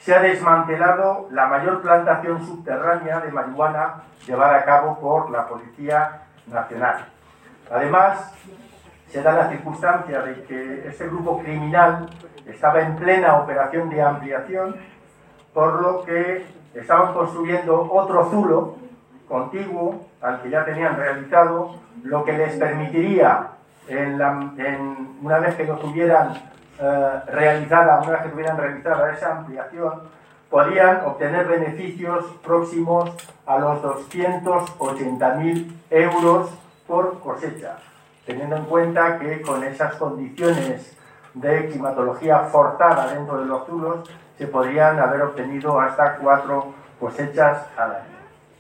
se ha desmantelado la mayor plantación subterránea de marihuana llevada a cabo por la Policía Nacional. Además, se da la circunstancia de que este grupo criminal estaba en plena operación de ampliación, por lo que estaban construyendo otro zulo contiguo al que ya tenían realizado, lo que les permitiría, una vez que tuvieran realizada esa ampliación, podían obtener beneficios próximos a los 280.000 euros por cosecha, teniendo en cuenta que con esas condiciones de climatología forzada dentro de los zulos se podrían haber obtenido hasta 4 cosechas al año.